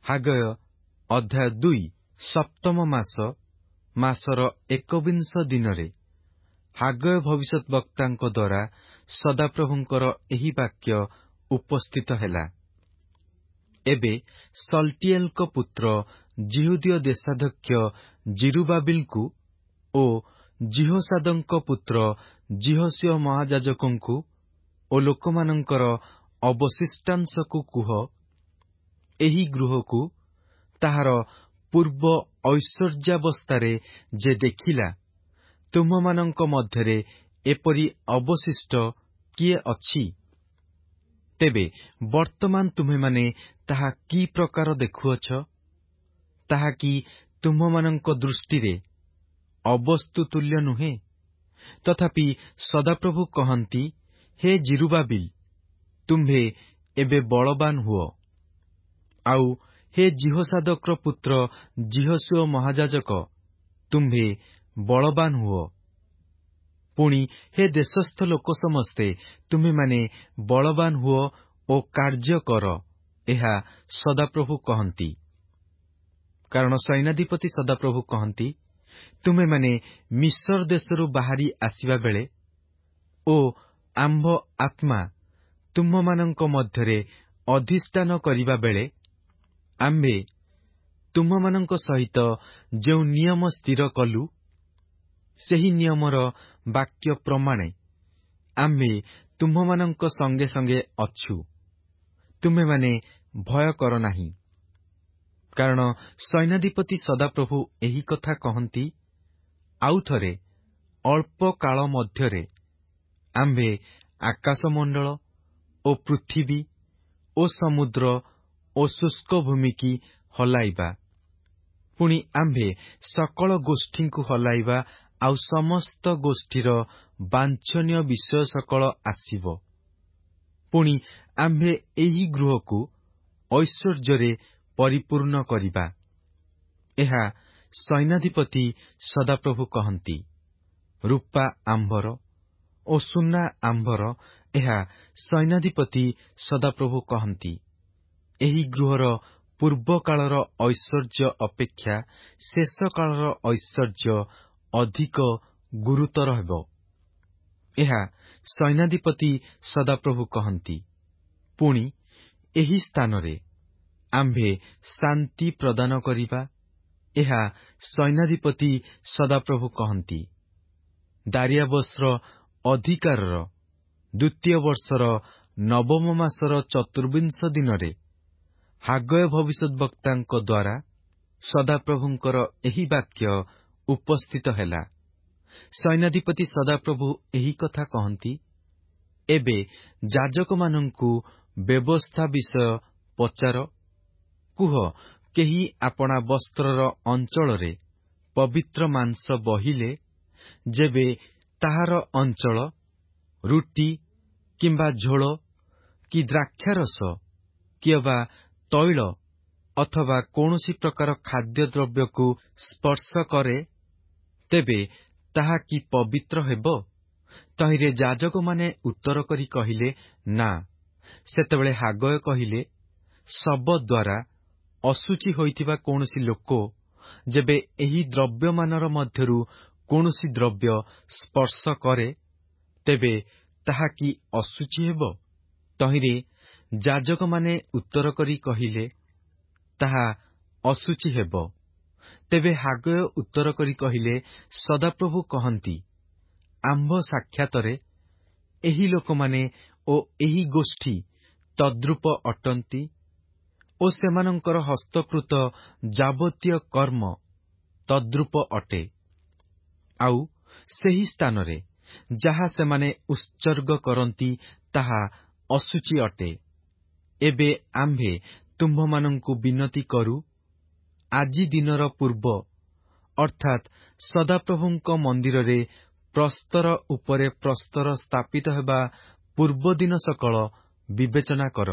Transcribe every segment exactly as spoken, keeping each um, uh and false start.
ହାଗୟ ଅଧ୍ୟାୟ ଦୁଇ। ସପ୍ତମ ମାସ ମାସର ଏକବିଂଶ ଦିନରେ ହାଗୟ ଭବିଷ୍ୟତ ବକ୍ତାଙ୍କ ଦ୍ୱାରା ସଦାପ୍ରଭୁଙ୍କର ଏହି ବାକ୍ୟ ଉପସ୍ଥିତ ହେଲା। ଏବେ ସଲ୍ଟିଏଲଙ୍କ ପୁତ୍ର ଯିହୁଦୀୟ ଦେଶାଧ୍ୟକ୍ଷ ଜିରୁବାବିଲଙ୍କୁ ଓ ଜିହୋସାଦଙ୍କ ପୁତ୍ର ଜିହୋଶୀୟ ମହାଯାଜକଙ୍କୁ ଓ ଲୋକମାନଙ୍କର ଅବଶିଷ୍ଟାଂଶକୁ କୁହ, ଏହି ଗୃହକୁ ତାହାର ପୂର୍ବ ଐଶ୍ୱର୍ଯ୍ୟାବସ୍ଥାରେ ଯେ ଦେଖିଲା, ତୁମମାନଙ୍କ ମଧ୍ୟରେ ଏପରି ଅବଶିଷ୍ଟ କିଏ ଅଛି? ତେବେ ବର୍ତ୍ତମାନ ତୁମେମାନେ ତାହା କି ପ୍ରକାର ଦେଖୁଅଛ? ତାହା କି ତୁମମାନଙ୍କ ଦୃଷ୍ଟିରେ ଅବସ୍ତୁ ତୁଲ୍ୟ ନୁହେଁ? ତଥାପି ସଦାପ୍ରଭୁ କହନ୍ତି, ହେ ଜିରୁବାବିଲ, ତୁମ୍ଭେ ଏବେ ବଳବାନ ହୁଅ। ଆଉ ହେ ଜିହୋସାଦକର ପୁତ୍ର ଜିହୋଶୀୟ ମହାଯାଜକ, ତୁମ୍ଭେ ବଳବାନ ହୁଅ। ପୁଣି ହେ ଦେଶସ୍ଥ ଲୋକ ସମସ୍ତେ, ତୁମେମାନେ ବଳବାନ ହୁଅ ଓ କାର୍ଯ୍ୟ କର, ଏହା ସଦାପ୍ରଭୁ କହନ୍ତି। କାରଣ ସୈନ୍ୟାଧିପତି ସଦାପ୍ରଭୁ କହନ୍ତି, ତୁମେମାନେ ମିସ୍ର ଦେଶରୁ ବାହାରି ଆସିବା ବେଳେ ଓ ଆମ୍ଭ ଆତ୍ମା ତୁମମାନଙ୍କ ମଧ୍ୟରେ ଅଧିଷ୍ଠାନ କରିବା ବେଳେ ଆମ୍ଭେ ତୁମମାନଙ୍କ ସହିତ ଯେଉଁ ନିୟମ ସ୍ଥିର କଲୁ, ସେହି ନିୟମର ବାକ୍ୟ ପ୍ରମାଣେ ଆମ୍ଭେ ତୁମମାନଙ୍କ ସଙ୍ଗେ ସଙ୍ଗେ ଅଛୁ। ତୁମେମାନେ ଭୟ କର ନାହିଁ। କାରଣ ସୈନ୍ୟାଧିପତି ସଦାପ୍ରଭୁ ଏହି କଥା କହନ୍ତି, ଆଉ ଥରେ ଅଳ୍ପ କାଳ ମଧ୍ୟରେ ଆମ୍ଭେ ଆକାଶମଣ୍ଡଳ ଓ ପୃଥିବୀ ଓ ସମୁଦ୍ର ଓ ଶୁଷ୍କ ଭୂମିକି ହଲାଇବା। ପୁଣି ଆମ୍ଭେ ସକଳ ଗୋଷ୍ଠୀଙ୍କୁ ହଲାଇବା, ଆଉ ସମସ୍ତ ଗୋଷ୍ଠୀର ବାଞ୍ଛନୀୟ ବିଷୟ ସକଳ ଆସିବ। ପୁଣି ଆମ୍ଭେ ଏହି ଗୃହକୁ ଐଶ୍ୱର୍ଯ୍ୟରେ ପରିପୂର୍ଣ୍ଣ କରିବା। ଏହା ସୈନ୍ୟାଧିପତି ସଦାପ୍ରଭୁ କହନ୍ତି। ରୂପା ଆମ୍ଭର ଓ ସୁନା ଆମ୍ଭର, ଏହା ସୈନ୍ୟାଧିପତି ସଦାପ୍ରଭୁ କହନ୍ତି। ଏହି ଗୃହର ପୂର୍ବକାଳର ଐଶ୍ୱର୍ଯ୍ୟ ଅପେକ୍ଷା ଶେଷ କାଳର ଐଶ୍ୱର୍ଯ୍ୟ ଅଧିକ ଗୁରୁତର ହେବ। ଏହା ସୈନ୍ୟାଧିପତି ସଦାପ୍ରଭୁ କହନ୍ତି। ପୁଣି ଏହି ସ୍ଥାନରେ ଆମ୍ଭେ ଶାନ୍ତି ପ୍ରଦାନ କରିବା, ଏହା ସୈନ୍ୟାଧିପତି ସଦାପ୍ରଭୁ କହନ୍ତି। ଦାରିଆବସ୍ର ଅଧିକାରର ଦ୍ୱିତୀୟ ବର୍ଷର ନବମ ମାସର ଚତୁର୍ବିଂଶ ଦିନରେ ହାଗୟ ଭବିଷ୍ୟତ ବକ୍ତାଙ୍କ ଦ୍ୱାରା ସଦାପ୍ରଭୁଙ୍କର ଏହି ବାକ୍ୟ ଉପସ୍ଥିତ ହେଲା। ସୈନ୍ୟାଧିପତି ସଦାପ୍ରଭୁ ଏହି କଥା କହନ୍ତି, ଏବେ ଯାଜକମାନଙ୍କୁ ବ୍ୟବସ୍ଥା ବିଷୟ ପଚାର, କୁହ, କେହି ଆପଣା ବସ୍ତ୍ରର ଅଞ୍ଚଳରେ ପବିତ୍ର ମାଂସ ବହିଲେ, ଯେବେ ତାହାର ଅଞ୍ଚଳ ରୁଟି କିମ୍ବା ଝୋଳ କି ଦ୍ରାକ୍ଷାରସ କି ଅବା ତୈଳ ଅଥବା କୌଣସି ପ୍ରକାର ଖାଦ୍ୟଦ୍ରବ୍ୟକୁ ସ୍ପର୍ଶ କରେ, ତେବେ ତାହା କି ପବିତ୍ର ହେବ? ତହିଁରେ ଯାଜକମାନେ ଉତ୍ତର କରି କହିଲେ, ନା। ସେତେବେଳେ ହାଗୟ କହିଲେ, ଶବ ଦ୍ୱାରା ଅଶୁଚି ହୋଇଥିବା କୌଣସି ଲୋକ ଯେବେ ଏହି ଦ୍ରବ୍ୟମାନର ମଧ୍ୟରୁ କୌଣସି ଦ୍ରବ୍ୟ ସ୍ପର୍ଶ କରେ, ତେବେ ତାହା କି ଅଶୁଚି ହେବ? ତହିଁରେ ଯାଜକମାନେ ଉତ୍ତର କରି କହିଲେ, ତାହା ଅଶୁଚି ହେବ। ତେବେ ହାଗୟ ଉତ୍ତର କରି କହିଲେ, ସଦାପ୍ରଭୁ କହନ୍ତି, ଆମ୍ଭ ସାକ୍ଷାତରେ ଏହି ଲୋକମାନେ ଓ ଏହି ଗୋଷ୍ଠୀ ତଦ୍ରୂପ ଅଟନ୍ତି ଓ ସେମାନଙ୍କର ହସ୍ତକୃତ ଯାବତୀୟ କର୍ମ ତଦ୍ରୂପ ଅଟେ। ଆଉ ସେହି ସ୍ଥାନରେ ଯାହା ସେମାନେ ଉତ୍ସର୍ଗ କରନ୍ତି, ତାହା ଅଶୁଚି ଅଟେ। ଏବେ ଆମ୍ଭେ ତୁମ୍ଭମାନଙ୍କୁ ବିନତି କରୁ, ଆଜି ଦିନର ପୂର୍ବ ଅର୍ଥାତ୍ ସଦାପ୍ରଭୁଙ୍କ ମନ୍ଦିରରେ ପ୍ରସ୍ତର ଉପରେ ପ୍ରସ୍ତର ସ୍ଥାପିତ ହେବା ପୂର୍ବଦିନ ସକଳ ବିବେଚନା କର।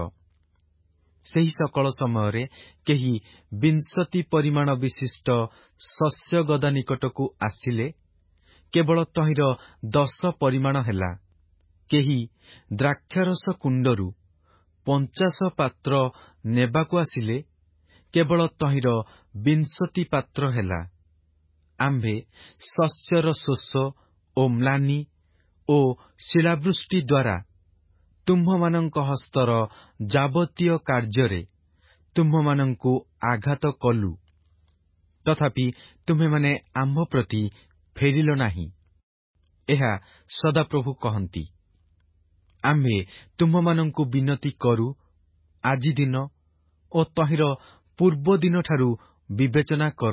ସେହି ସକଳ ସମୟରେ କେହି ବିଂଶତି ପରିମାଣ ବିଶିଷ୍ଟ ଶସ୍ୟ ଗଦା ନିକଟକୁ ଆସିଲେ, କେବଳ ତହିଁର ଦଶ ପରିମାଣ ହେଲା। କେହି ଦ୍ରାକ୍ଷାରସ କୁଣ୍ଡରୁ ପଞ୍ଚାଶ ପାତ୍ର ନେବାକୁ ଆସିଲେ, କେବଳ ତହିଁର ବିଂଶତି ପାତ୍ର ହେଲା। ଆମ୍ଭେ ଶସ୍ୟର ଶୋଷ ଓ ମ୍ଳାନି ଓ ଶିଳାବୃଷ୍ଟି ଦ୍ୱାରା ତୁମ୍ଭମାନଙ୍କ ହସ୍ତର ଯାବତୀୟ କାର୍ଯ୍ୟରେ ତୁମ୍ଭମାନଙ୍କୁ ଆଘାତ କଲୁ, ତଥାପି ତୁମ୍ଭେମାନେ ଆମ୍ଭ ପ୍ରତି ଫେରିଲ ନାହିଁ। ଏହା ସଦାପ୍ରଭୁ କହନ୍ତି। ଆମ୍ଭେ ତୁମ୍ଭମାନଙ୍କୁ ବିନତି କରୁ, ଆଜି ଦିନ ଓ ତହିଁର ପୂର୍ବ ଦିନଠାରୁ ବିବେଚନା କର।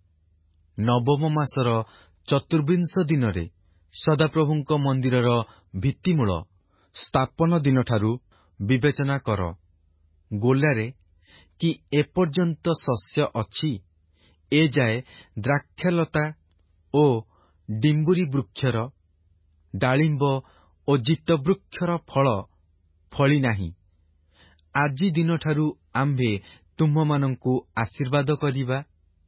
ନବମ ମାସର ଚତୁର୍ବିଂଶ ଦିନରେ ସଦାପ୍ରଭୁଙ୍କ ମନ୍ଦିରର ଭିତ୍ତିମୂଳ ସ୍ଥାପନ ଦିନଠାରୁ ବିବେଚନା କର। ଗୋଲାରେ କି ଏପର୍ଯ୍ୟନ୍ତ ଶସ୍ୟ ଅଛି, ଏ ଯାଏ ଦ୍ରାକ୍ଷାଲତା ଓ ଡିମ୍ବୁରି ବୃକ୍ଷର, ଡାଳିମ୍ବ ଓ ଜିତବୃକ୍ଷର ଫଳ ଫଳି ନାହିଁ। ଆଜି ଦିନଠାରୁ ଆମ୍ଭେ ତୁମ୍ଭମାନଙ୍କୁ ଆଶୀର୍ବାଦ କରିବା।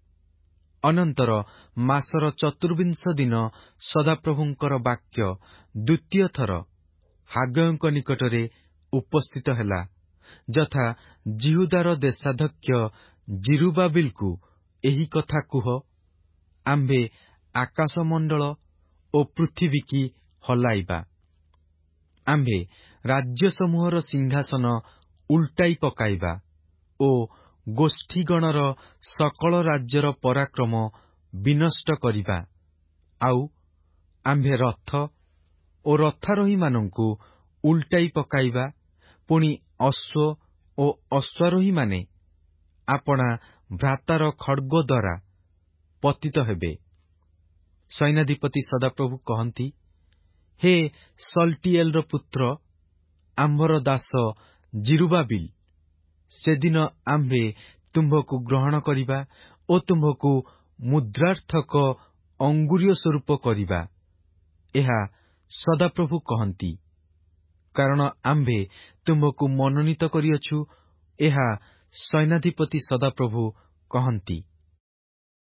ଅନନ୍ତର ମାସର ଚତୁର୍ବିଂଶ ଦିନ ସଦାପ୍ରଭୁଙ୍କର ବାକ୍ୟ ଦ୍ୱିତୀୟ ଥର ହାଗୟଙ୍କ ନିକଟରେ ଉପସ୍ଥିତ ହେଲା, ଯଥା, ଜିହୁଦାର ଦେଶାଧ୍ୟକ୍ଷ ଜିରୁବାବିଲକୁ ଏହି କଥା କୁହ, ଆମ୍ଭେ ଆକାଶମଣ୍ଡଳ ଓ ପୃଥିବୀକି ହଲାଇବା। ଆମ୍ଭେ ରାଜ୍ୟସମୂହର ସିଂହାସନ ଉଲଟାଇ ପକାଇବା ଓ ଗୋଷ୍ଠୀଗଣର ସକଳ ରାଜ୍ୟର ପରାକ୍ରମ ବିନଷ୍ଟ କରିବା। ଆଉ ଆମ୍ଭେ ରଥ ଓ ରଥାରୋହୀମାନଙ୍କୁ ଉଲଟାଇ ପକାଇବା, ପୁଣି ଅଶ୍ୱ ଓ ଅଶ୍ୱାରୋହୀମାନେ ଆପଣା ଭ୍ରାତାର ଖଡ୍ଗ ଦ୍ୱାରା ପତିତ ହେବେ। ସୈନ୍ୟାଧିପତି ସଦାପ୍ରଭୁ କହନ୍ତି, ହେ ସଲଟିଏଲର ପୁତ୍ର, ଆମ୍ଭର ଦାସ ଜିରୁବାବିଲ, ସେଦିନ ଆମ୍ଭେ ତୁମ୍ଭକୁ ଗ୍ରହଣ କରିବା ଓ ତୁମ୍ଭକୁ ମୁଦ୍ରାର୍ଥକ ଅଙ୍ଗୁରୀୟ ସ୍ୱରୂପ କରିବା। ଏହା ସଦାପ୍ରଭୁ କହନ୍ତି। କାରଣ ଆମ୍ଭେ ତୁମ୍ଭକୁ ମନୋନୀତ କରିଅଛୁ, ଏହା ସୈନ୍ୟାଧିପତି ସଦାପ୍ରଭୁ କହନ୍ତି।